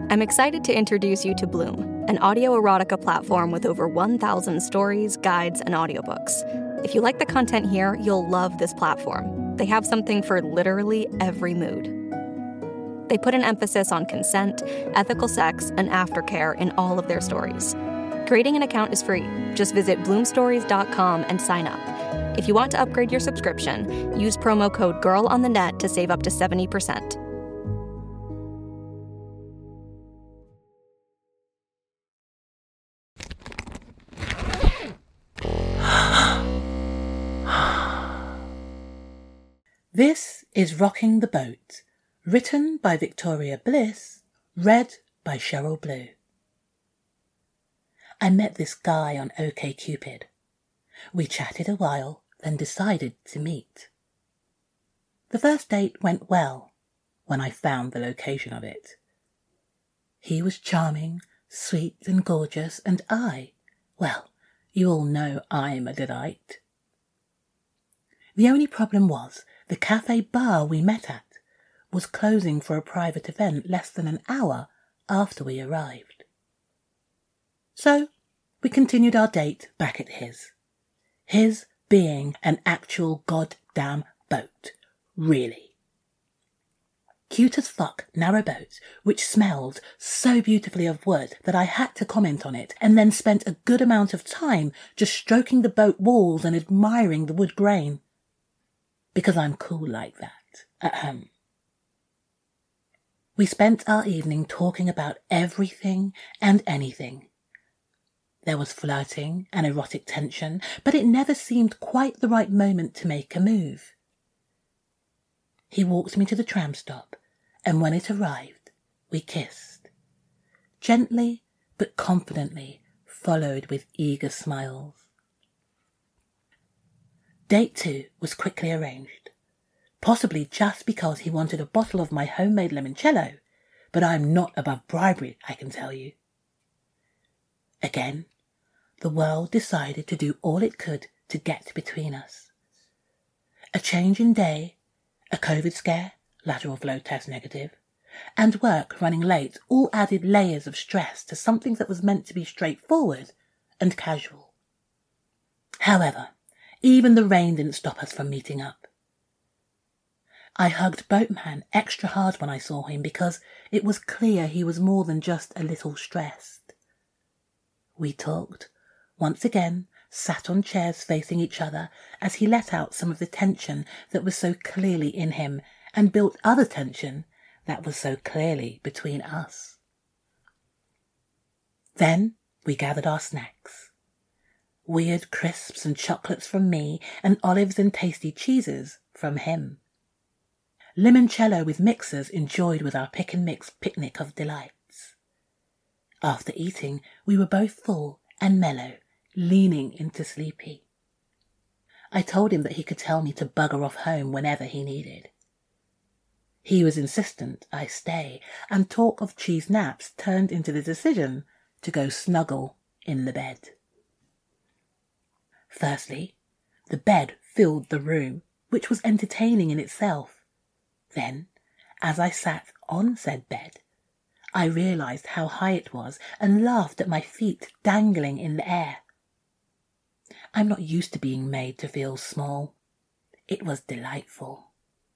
I'm excited to introduce you to Bloom, an audio erotica platform with over 1,000 stories, guides, and audiobooks. If you like the content here, you'll love this platform. They have something for literally every mood. They put an emphasis on consent, ethical sex, and aftercare in all of their stories. Creating an account is free. Just visit bloomstories.com and sign up. If you want to upgrade your subscription, use promo code GIRLONTHENET to save up to 70%. This is Rocking the Boat, written by Victoria Bliss, read by Cheryl Blue. I met this guy on OkCupid. We chatted a while, then decided to meet. The first date went well, when I found the location of it. He was charming, sweet and gorgeous, and well, you all know I'm a delight. The only problem was the cafe bar we met at was closing for a private event less than an hour after we arrived. So we continued our date back at his being an actual goddamn boat, really. Cute as fuck narrowboat, which smelled so beautifully of wood that I had to comment on it and then spent a good amount of time just stroking the boat walls and admiring the wood grain. Because I'm cool like that, at home. We spent our evening talking about everything and anything. There was flirting and erotic tension, but it never seemed quite the right moment to make a move. He walked me to the tram stop, and when it arrived, we kissed. Gently but confidently, followed with eager smiles. Date 2 was quickly arranged, possibly just because he wanted a bottle of my homemade limoncello, but I'm not above bribery, I can tell you. Again, the world decided to do all it could to get between us. A change in day, a COVID scare, lateral flow test negative, and work running late all added layers of stress to something that was meant to be straightforward and casual. However, even the rain didn't stop us from meeting up. I hugged Boatman extra hard when I saw him because it was clear he was more than just a little stressed. We talked, once again sat on chairs facing each other as he let out some of the tension that was so clearly in him and built other tension that was so clearly between us. Then we gathered our snacks. Weird crisps and chocolates from me, and olives and tasty cheeses from him. Limoncello with mixers enjoyed with our pick and mix picnic of delights. After eating, we were both full and mellow, leaning into sleepy. I told him that he could tell me to bugger off home whenever he needed. He was insistent I stay, and talk of cheese naps turned into the decision to go snuggle in the bed. Firstly, the bed filled the room, which was entertaining in itself. Then, as I sat on said bed, I realized how high it was and laughed at my feet dangling in the air. I'm not used to being made to feel small. It was delightful.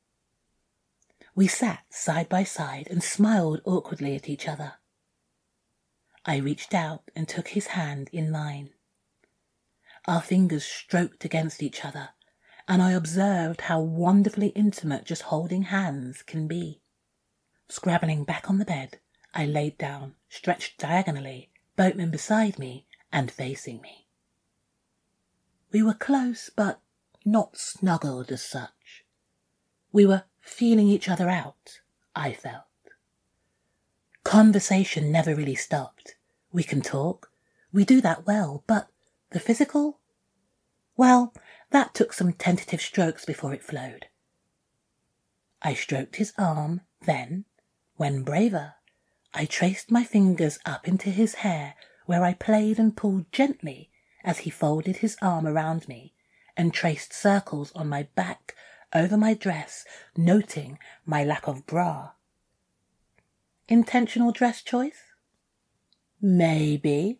We sat side by side and smiled awkwardly at each other. I reached out and took his hand in mine. Our fingers stroked against each other, and I observed how wonderfully intimate just holding hands can be. Scrabbling back on the bed, I laid down, stretched diagonally, Boatman beside me and facing me. We were close, but not snuggled as such. We were feeling each other out, I felt. Conversation never really stopped. We can talk, we do that well, but the physical? Well, that took some tentative strokes before it flowed. I stroked his arm, then, when braver, I traced my fingers up into his hair where I played and pulled gently as he folded his arm around me and traced circles on my back over my dress, noting my lack of bra. intentional dress choice? Maybe.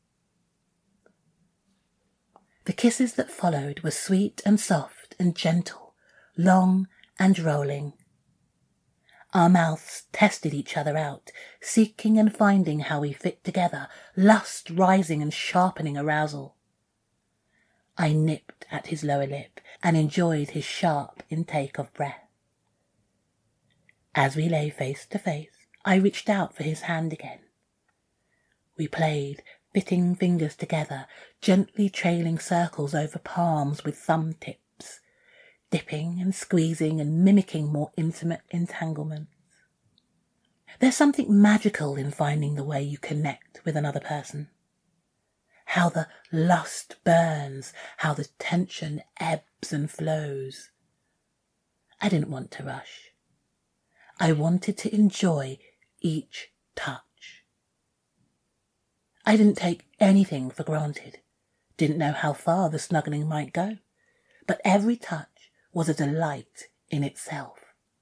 The kisses that followed were sweet and soft and gentle, long and rolling. Our mouths tested each other out, seeking and finding how we fit together, lust rising and sharpening arousal. I nipped at his lower lip and enjoyed his sharp intake of breath. As we lay face to face, I reached out for his hand again. We played, fitting fingers together, gently trailing circles over palms with thumb tips, dipping and squeezing and mimicking more intimate entanglements. There's something magical in finding the way you connect with another person. How the lust burns, how the tension ebbs and flows. I didn't want to rush. I wanted to enjoy each touch. I didn't take anything for granted, didn't know how far the snuggling might go, but every touch was a delight in itself.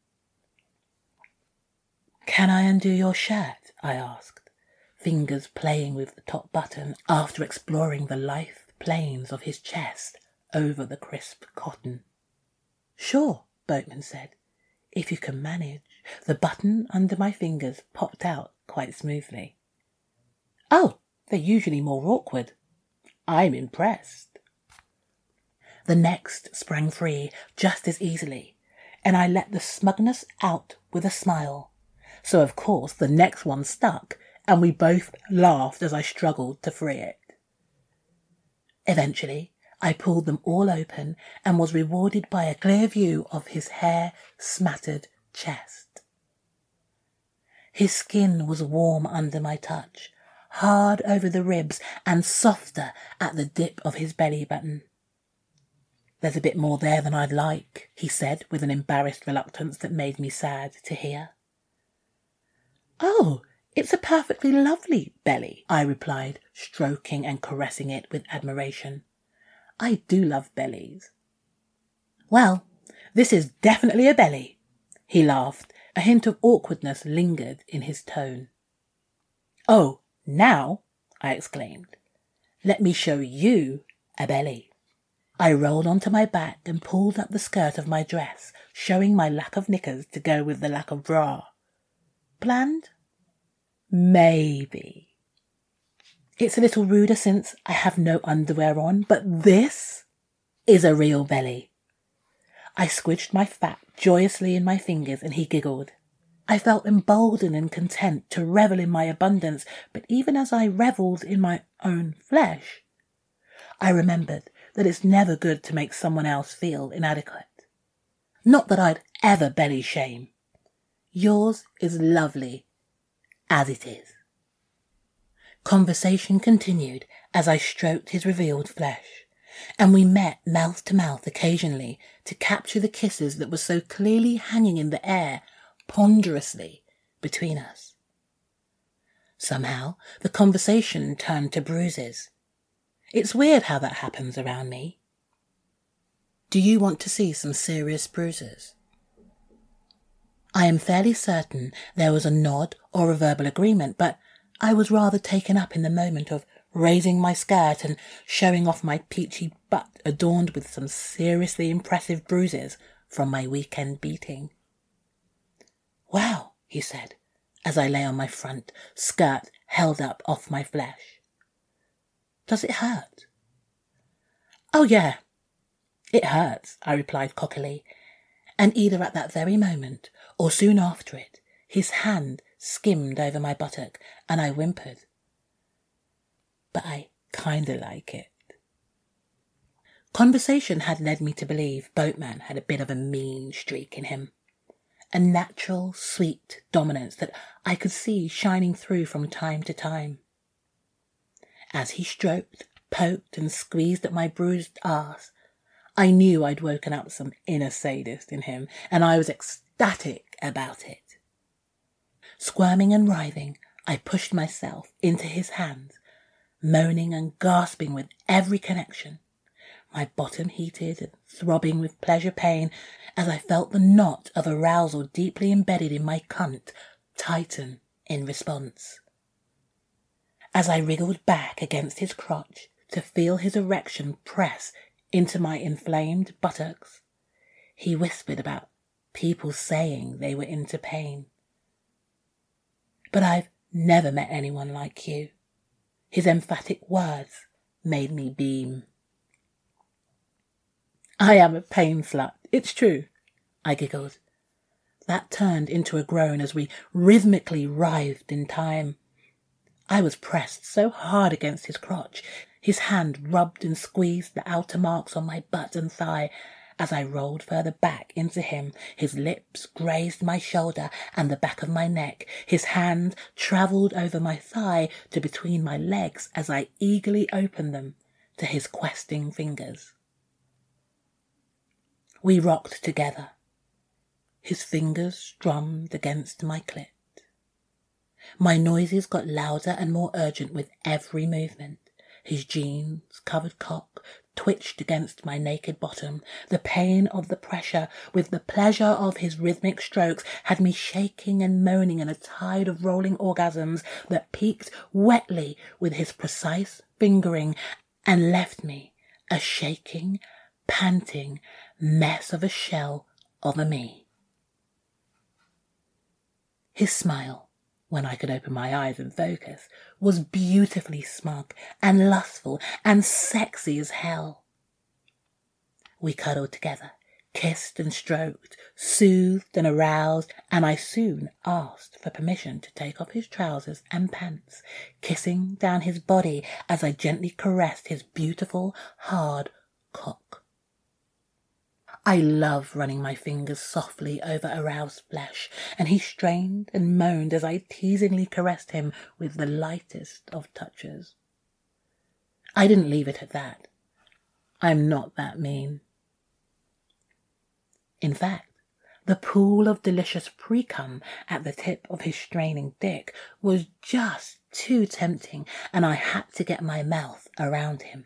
"Can I undo your shirt?" I asked, fingers playing with the top button after exploring the lithe planes of his chest over the crisp cotton. "Sure," Boatman said, "if you can manage." The button under my fingers popped out quite smoothly. "Oh, they're usually more awkward." I'm impressed. The next sprang free just as easily, and I let the smugness out with a smile. So of course the next one stuck, and we both laughed as I struggled to free it. Eventually, I pulled them all open and was rewarded by a clear view of his hair-smattered chest. His skin was warm under my touch, hard over the ribs and softer at the dip of his belly button. "There's a bit more there than I'd like," he said with an embarrassed reluctance that made me sad to hear. "Oh, it's a perfectly lovely belly," I replied, stroking and caressing it with admiration. I do love bellies. "Well, this is definitely a belly," he laughed. A hint of awkwardness lingered in his tone. "Oh, now," I exclaimed, "let me show you a belly." I rolled onto my back and pulled up the skirt of my dress, showing my lack of knickers to go with the lack of bra. Planned? Maybe. It's a little ruder since I have no underwear on, but this is a real belly. I squidged my fat joyously in my fingers and he giggled. I felt emboldened and content to revel in my abundance, but even as I revelled in my own flesh, I remembered that it's never good to make someone else feel inadequate. Not that I'd ever belly shame. Yours is lovely as it is. Conversation continued as I stroked his revealed flesh, and we met mouth to mouth occasionally to capture the kisses that were so clearly hanging in the air ponderously between us. Somehow the conversation turned to bruises. It's weird how that happens around me. Do you want to see some serious bruises? I am fairly certain there was a nod or a verbal agreement, but I was rather taken up in the moment of raising my skirt and showing off my peachy butt adorned with some seriously impressive bruises from my weekend beating. "Wow," he said, as I lay on my front, skirt held up off my flesh. "Does it hurt?" "Oh yeah, it hurts," I replied cockily, and either at that very moment or soon after it, his hand skimmed over my buttock and I whimpered. But I kinda like it. Conversation had led me to believe Boatman had a bit of a mean streak in him. A natural, sweet dominance that I could see shining through from time to time. As he stroked, poked and squeezed at my bruised arse, I knew I'd woken up some inner sadist in him, and I was ecstatic about it. Squirming and writhing, I pushed myself into his hands, moaning and gasping with every connection, my bottom heated and throbbing with pleasure pain as I felt the knot of arousal deeply embedded in my cunt tighten in response. As I wriggled back against his crotch to feel his erection press into my inflamed buttocks, he whispered about people saying they were into pain. But I've never met anyone like you. His emphatic words made me beam. I am a pain slut, it's true, I giggled. That turned into a groan as we rhythmically writhed in time. I was pressed so hard against his crotch, his hand rubbed and squeezed the outer marks on my butt and thigh. As I rolled further back into him, his lips grazed my shoulder and the back of my neck. His hand travelled over my thigh to between my legs as I eagerly opened them to his questing fingers. We rocked together. His fingers strummed against my clit. My noises got louder and more urgent with every movement. His jeans-covered cock twitched against my naked bottom. The pain of the pressure with the pleasure of his rhythmic strokes had me shaking and moaning in a tide of rolling orgasms that peaked wetly with his precise fingering and left me a shaking, panting mess of a shell of a me. His smile, when I could open my eyes and focus, was beautifully smug and lustful and sexy as hell. We cuddled together, kissed and stroked, soothed and aroused, and I soon asked for permission to take off his trousers and pants, kissing down his body as I gently caressed his beautiful, hard cock. I loved running my fingers softly over aroused flesh, and he strained and moaned as I teasingly caressed him with the lightest of touches. I didn't leave it at that. I'm not that mean. In fact, the pool of delicious pre-cum at the tip of his straining dick was just too tempting, and I had to get my mouth around him.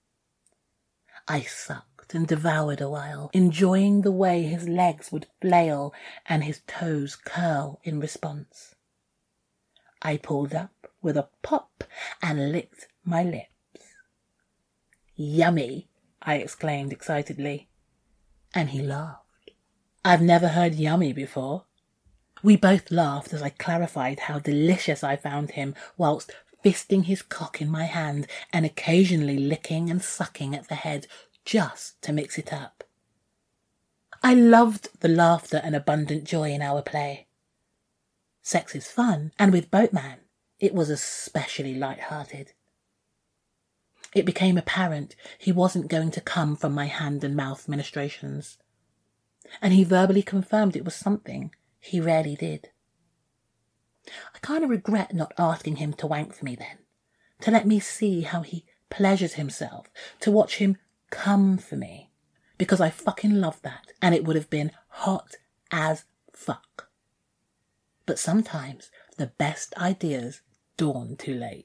I sucked and devoured a while, enjoying the way his legs would flail and his toes curl in response. I pulled up with a pop and licked my lips. Yummy, I exclaimed excitedly, and he laughed. I've never heard yummy before. We both laughed as I clarified how delicious I found him whilst fisting his cock in my hand and occasionally licking and sucking at the head just to mix it up. I loved the laughter and abundant joy in our play. Sex is fun, and with Boatman, it was especially light-hearted. It became apparent he wasn't going to come from my hand and mouth ministrations, and he verbally confirmed it was something he rarely did. I kind of regret not asking him to wank for me then, to let me see how he pleasures himself, to watch him come for me, because I fucking love that, and it would have been hot as fuck. But sometimes the best ideas dawn too late.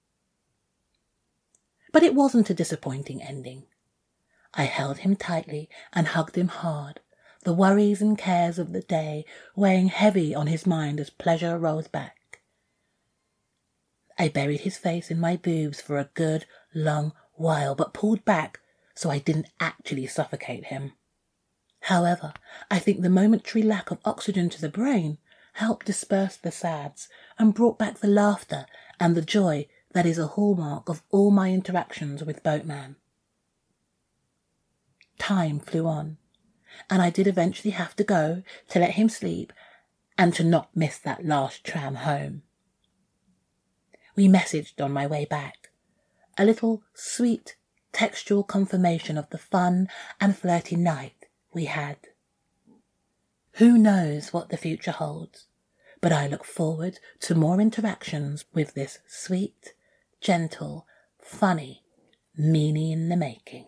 But it wasn't a disappointing ending. I held him tightly and hugged him hard, the worries and cares of the day weighing heavy on his mind as pleasure rolled back. I buried his face in my boobs for a good long while, but pulled back so I didn't actually suffocate him. However, I think the momentary lack of oxygen to the brain helped disperse the sads and brought back the laughter and the joy that is a hallmark of all my interactions with Boatman. Time flew on, and I did eventually have to go to let him sleep and to not miss that last tram home. We messaged on my way back, a little sweet textual confirmation of the fun and flirty night we had. Who knows what the future holds, but I look forward to more interactions with this sweet, gentle, funny meanie in the making.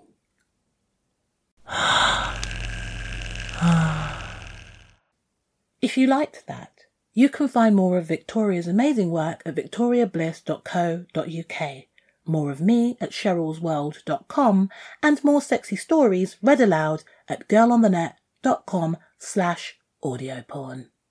If you liked that, you can find more of Victoria's amazing work at victoriabliss.co.uk, more of me at cherylsworld.com, and more sexy stories read aloud at girlonthenet.com/audioporn.